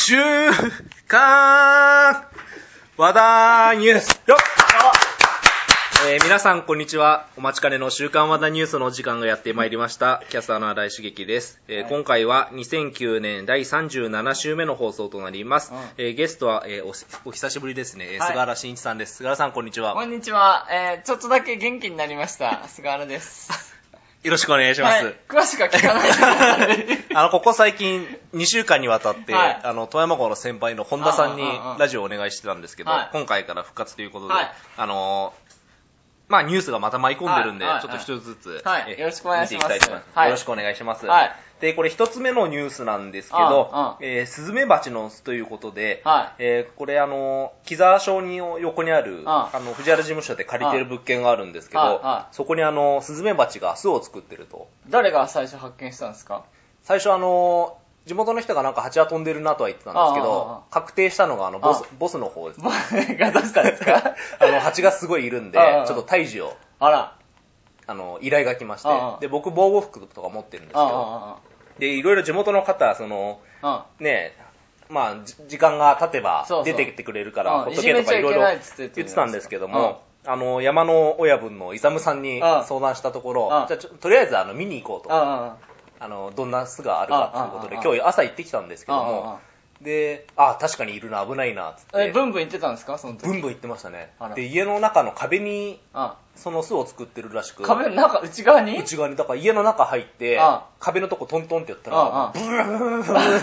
週刊和田ニュースよっ、皆さんこんにちは。お待ちかねの週刊和田ニュースのお時間がやってまいりました。キャスターの新井茂樹です。今回は2009年第37週目の放送となります。ゲストは、お久しぶりですね、菅原慎一さんです。菅原さんこんにちは。 こんにちは。ちょっとだけ元気になりました菅原です。 よろしくお願いします。 詳しくは聞かないでここ最近2週間にわたって、富山校の先輩の本田さんにラジオをお願いしてたんですけど、今回から復活ということで、ニュースがまた舞い込んでるんで、ちょっと一つずつ、 よろしくお願いします。 見ていきたいと思います。よろしくお願いします。で、これ一つ目のニュースなんですけど、スズメバチの巣ということで、これ木沢小児の横にある、藤原事務所で借りてる物件があるんですけど、そこにスズメバチが巣を作ってると。 誰が最初発見したんですか？ 最初地元の人がなんか蜂は飛んでるなとは言ってたんですけど、確定したのがボスの方です。 ボスがどうしたんですか？ 蜂がすごいいるんで、ちょっと退治を。依頼が来まして、で、僕防護服とか持ってるんですけど、で、いろいろ地元の方、時間が経てば出てきてくれるから、ほっとけとかいろいろ言ってたんですけども、山の親分のイサムさんに相談したところ、じゃあとりあえず見に行こうと。どんな巣があるかということで、今日朝行ってきたんですけども、で、確かにいるな、危ないな、つって。 ブンブン行ってたんですか？その時。 ブンブン行ってましたね。で、家の中の壁に、その巣を作ってるらしく。 壁の中、内側に？ 内側に、だから家の中入って、壁のとこトントンってやったら、ブーン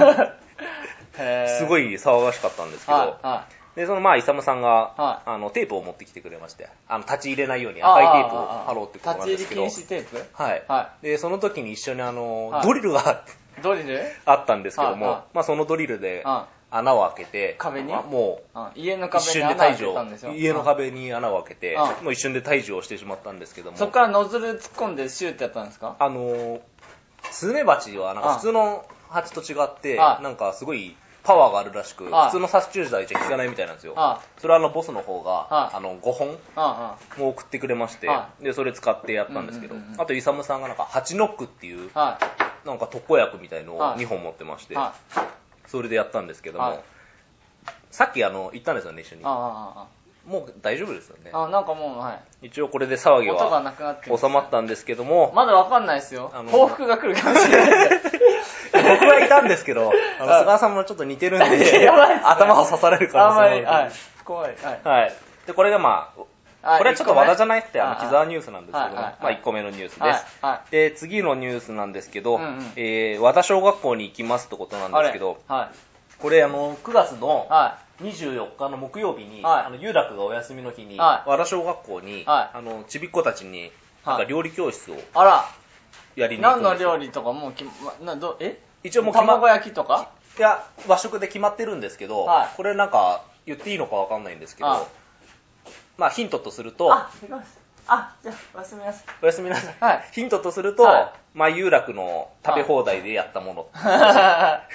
すごい騒がしかったんですけど、で、イサムさんが、テープを持ってきてくれまして、立ち入れないように赤いテープを貼ろうってことなんですけど。 立ち入り禁止テープ？ はい。で、その時に一緒にドリルがあったんですけども、そのドリルで穴を開けて、 壁にもう、 家の壁に穴を開けたんでしょ？ 家の壁に穴を開けて、もう一瞬で退治をしてしまったんですけども。 そっからノズル突っ込んでシューってやったんですか？ スズメバチはなんか普通の蜂と違って、なんかすごいパワーがあるらしく、普通の殺虫剤じゃ効かないみたいなんですよ。それはボスの方が、5本も送ってくれまして、で、それ使ってやったんですけど、あとイサムさんがなんかハチノックっていう、なんか特効薬みたいのを2本持ってまして、それでやったんですけども、さっき行ったんですよね、一緒に。もう大丈夫ですよね。 なんかもう、 一応これで騒ぎは収まったんですけども、 まだわかんないですよ。報復が来るかもしれないです。 僕はいたんですけど、菅原さんもちょっと似てるんで、頭を刺される可能性もある。 怖い。 で、これがこれはちょっと和田じゃなくて、木沢ニュースなんですけども、1個目のニュースです。で、次のニュースなんですけど、和田小学校に行きますってことなんですけど、これ9月の24日の木曜日に、有楽がお休みの日に、和田小学校に、ちびっ子たちに、なんか料理教室をやりに行くんですよ。 何の料理とかも一応もう卵焼きとか？ いや、和食で決まってるんですけど、これなんか言っていいのかわかんないんですけど、ヒントとすると、 じゃあ、おやすみなさい。 おやすみなさい。ヒントとすると、有楽の食べ放題でやったもの。 な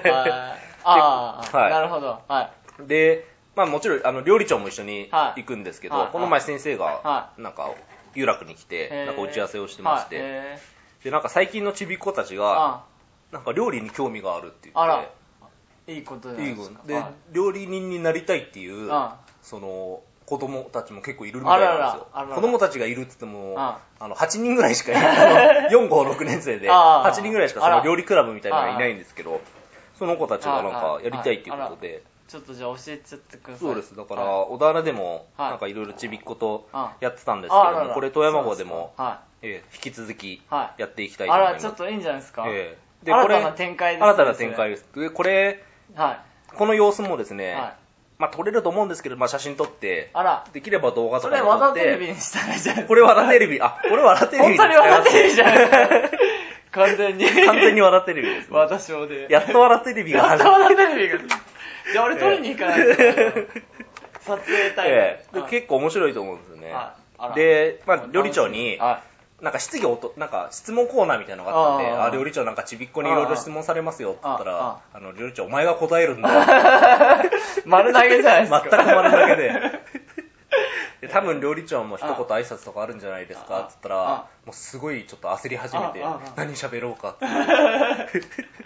るほど。 で、もちろん料理長も一緒に行くんですけど、この前先生がなんか有楽に来てなんか打ち合わせをしてまして、でなんか最近のちびっ子たちがなんか料理に興味があるって言って、 いいことじゃないですか。 で料理人になりたいっていうその子供たちも結構いるみたいなんですよ。子供たちがいるって言っても8人ぐらいしかいない。4、5、6年生で8人ぐらいしかその料理クラブみたいなのがいないんですけど、その子たちがなんかやりたいっていうことで。 ちょっとじゃあ教えちゃってください。 そうです。だから小田原でもなんかいろいろちびっ子とやってたんですけども、これ富山号でも引き続きやっていきたいと思います。 ちょっといいんじゃないですか。 で新たな展開です。 新たな展開です。これこの様子もですね、撮れると思うんですけど、写真撮って、できれば動画とかで撮って。それ和田テレビにしたらいいじゃないですか。 これ和田テレビ、これ和田テレビ。 本当に和田テレビじゃないですか。完全に和田テレビですね。 和田ショーで。 やっと和田テレビが始まる。やっと和田テレビが。じゃあ俺撮りに行かないと。撮影タイム。 結構面白いと思うんですよね。で、料理長に、なんかなんか質問コーナーみたいなのがあったんで、料理長なんかちびっこにいろいろ質問されますよって言ったら、料理長お前が答えるんだよ。 丸投げじゃないですか。 全く丸投げで。多分料理長も一言挨拶とかあるんじゃないですかって言ったら、もうすごいちょっと焦り始めて、何喋ろうかって。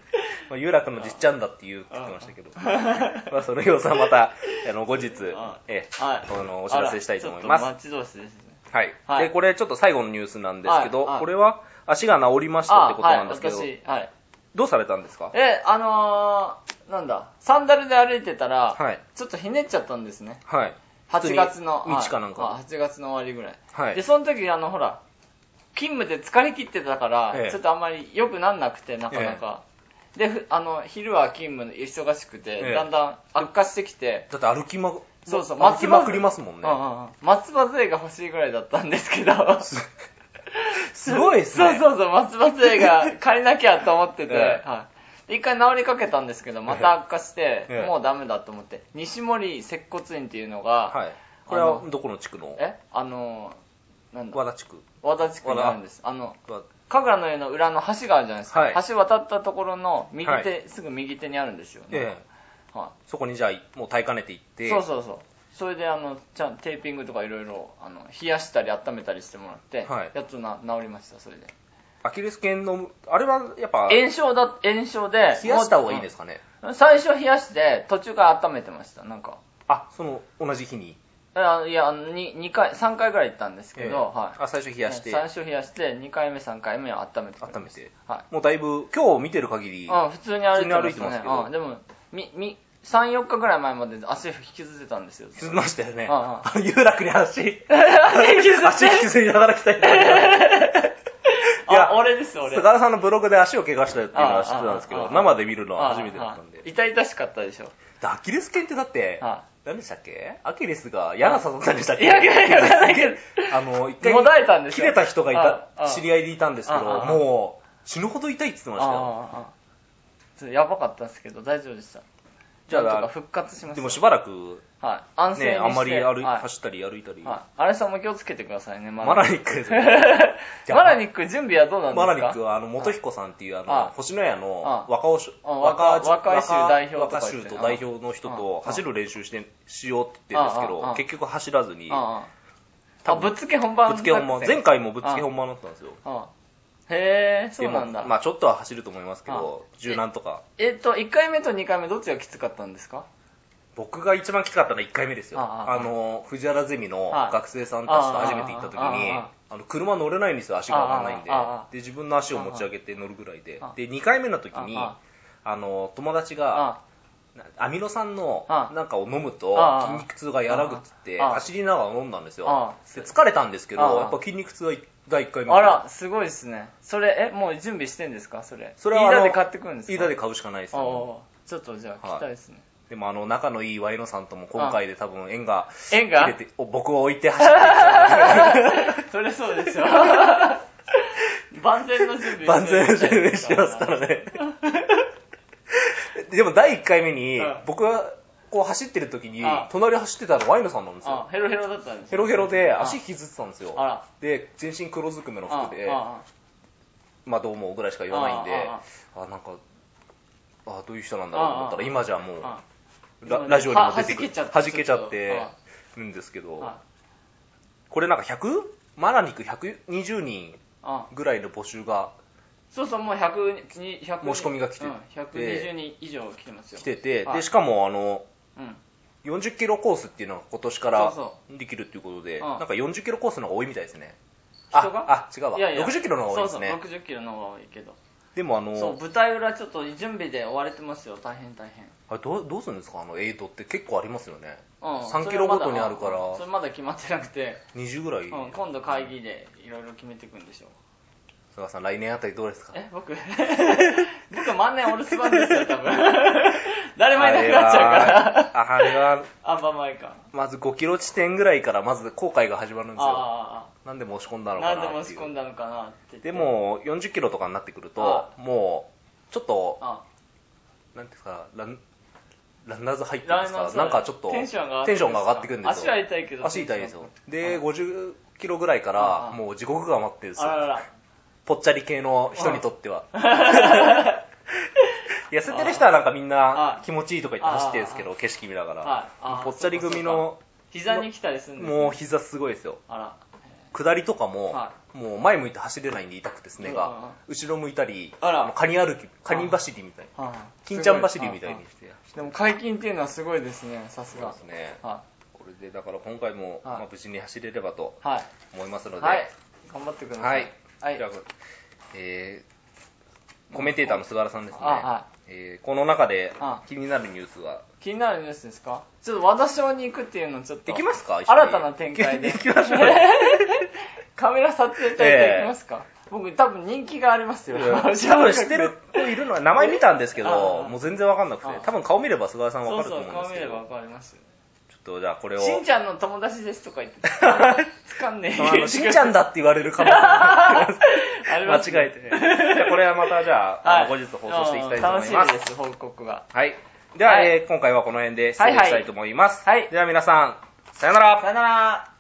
有楽のじっちゃんだって言ってましたけど、その様子はまた後日お知らせしたいと思います。 待ち遠しですね。 はい。でこれちょっと最後のニュースなんですけど、これは足が治りましたってことなんですけど、どうされたんですか？ なんだ、サンダルで歩いてたら、ちょっとひねっちゃったんですね。 はい。 8月の、 道かなんか。 8月の終わりぐらい。はい。で、その時、ほら、勤務で疲れ切ってたから、ちょっとあんまり良くなんなくて、なかなか。で、昼は勤務忙しくて、だんだん悪化してきて。 だって歩きまくりますもんね。 松葉杖が欲しいぐらいだったんですけど。 すごいですね。 そう、松葉杖が借りなきゃと思ってて、一回治りかけたんですけど、また悪化して、もうダメだと思って、西森接骨院っていうのが、 これはどこの地区の？ なんだ。 和田地区。 和田地区にあるんです。神楽の湯の裏の橋があるじゃないですか。橋渡ったところのすぐ右手にあるんですよ。 そこにじゃあ、もう耐えかねていって。 そう。それでちゃんとテーピングとかいろいろ冷やしたり温めたりしてもらって、やっと治りました。それでアキレス腱のあれはやっぱ炎症で冷やした方がいいですかね？ 最初冷やして途中から温めてました。なんか同じ日にいや2回3回ぐらい行ったんですけど、 最初冷やして 2回目3回目は温めてもうだいぶ今日見てる限り普通に歩いてますけど、でも3、4日ぐらい前まで足引きずってたんですよ。 引きずりましたよね。有楽に足引きずりながら来たい。 いや、俺です。 菅原さんのブログで足を怪我したっていうのは知ってたんですけど、生で見るのは初めてだったんで。 痛々しかったでしょ。 アキレス腱ってだって、何でしたっけ？アキレスが矢が刺さったんでしたっけ？ いや、 一回もだえたんですよ。 切れた人が知り合いでいたんですけど、もう死ぬほど痛いって言ってましたよ。 やばかったんですけど、大丈夫でした。じゃあ、復活しました。 でもしばらく、 安静にして、 あんまり走ったり歩いたり。 あれさんも気をつけてくださいね、 マラニックですね。 マラニック準備はどうなんですか？ マラニックは、元彦さんっていう、星のやの若衆と代表の人と走る練習しようって言ってるんですけど、結局走らずに。 ぶっつけ本番。 前回もぶっつけ本番だったんですよ。 へー、そうなんだ。 ちょっとは走ると思いますけど、柔軟とか。 1回目と2回目どっちがきつかったんですか？ 僕が一番きつかったのは1回目ですよ。藤原ゼミの学生さんたちと初めて行った時に、車乗れないんですよ、足が上がらないんで。で、自分の足を持ち上げて乗るぐらいで。で、2回目の時に、友達が、アミノ酸のなんかを飲むと筋肉痛が和らぐって言って走りながら飲んだんですよ。で疲れたんですけど、やっぱ筋肉痛が第1回目。 あら、すごいですね。それ、もう準備してんですか？それは飯田で買ってくるんですか？ 飯田で買うしかないですよ。 ちょっとじゃあ聞きたいですね。 でも仲のいいワイノさんとも今回で多分縁が切れて、僕を置いて走ってそれそうですよ。万全の準備してますからね。でも第1回目に僕がこう走ってる時に隣走ってたのワイノさんなんですよ。 ヘロヘロだったんですよ。 ヘロヘロで足引きずってたんですよ。で全身黒ずくめの服でどうもぐらいしか言わないんで、なんかどういう人なんだろうと思ったら今じゃもうラジオにも出てくる弾けちゃってるんですけど、これなんかマラニック120人ぐらいの募集がそうもう100申し込みが来て 120人以上来てますよ。 来てて、でしかも40キロコースっていうのが今年からできるっていうことで、なんか40キロコースの方が多いみたいですね。 人が？ 違うわ。60キロの方が多いですね。 そう60キロの方が多いけど。 でも舞台裏ちょっと準備で追われてますよ。大変。 あれどうするんですか？エイドって結構ありますよね。3キロごとにあるから。 それまだ決まってなくて。 20ぐらい。 今度会議でいろいろ決めていくんでしょう。 菅さん来年あたりどうですか？ 僕万年お留守番ですよ多分。誰もいなくなっちゃうから。 あれはあんま前か。 まず5キロ地点ぐらいからまず航海が始まるんですよ。なんで申し込んだのかなって。でも40キロとかになってくるともうちょっとなんていうんですかランナーズ入ってるんですか？なんかちょっとテンションが上がってくるんですよ。 足は痛いけど。 足痛いですよ。で50キロぐらいからもう地獄が待ってるんですよ。ぽっちゃり系の人にとっては。痩せてる人はなんかみんな気持ちいいとか言って走ってるんですけど、景色見ながら。ぽっちゃり組の膝に来たりするんですもう膝すごいですよ。 下りとかも、もう前向いて走れないんで痛くてすねが、後ろ向いたり、カニ走りみたいな、金ちゃん走りみたいにして。 でも解禁っていうのはすごいですね、さすが。 そうですね。これでだから今回も無事に走れればと思いますので、 頑張ってください。 じゃあコメンテーターの菅原さんですね。この中で気になるニュースは。 気になるニュースですか？ちょっと和田町に行くっていうのちょっと。 行きますか？ 新たな展開で。 行きましょう。 カメラ撮影隊で行きますか？僕多分人気がありますよ。多分知ってる子いるのは名前見たんですけど、もう全然わかんなくて。多分顔見れば菅原さんわかると思うんですけど。 そうそう、顔見ればわかります。 ちょっとじゃあこれを。 しんちゃんの友達ですとか言って。つかんねえ。 しんちゃんだって言われるかも。間違えて。じゃあこれはまたじゃあ、後日放送していきたいと思います。 楽しみです、報告が。 はい。では、今回はこの辺で失礼したいと思います。では皆さん、さよなら。 さよなら。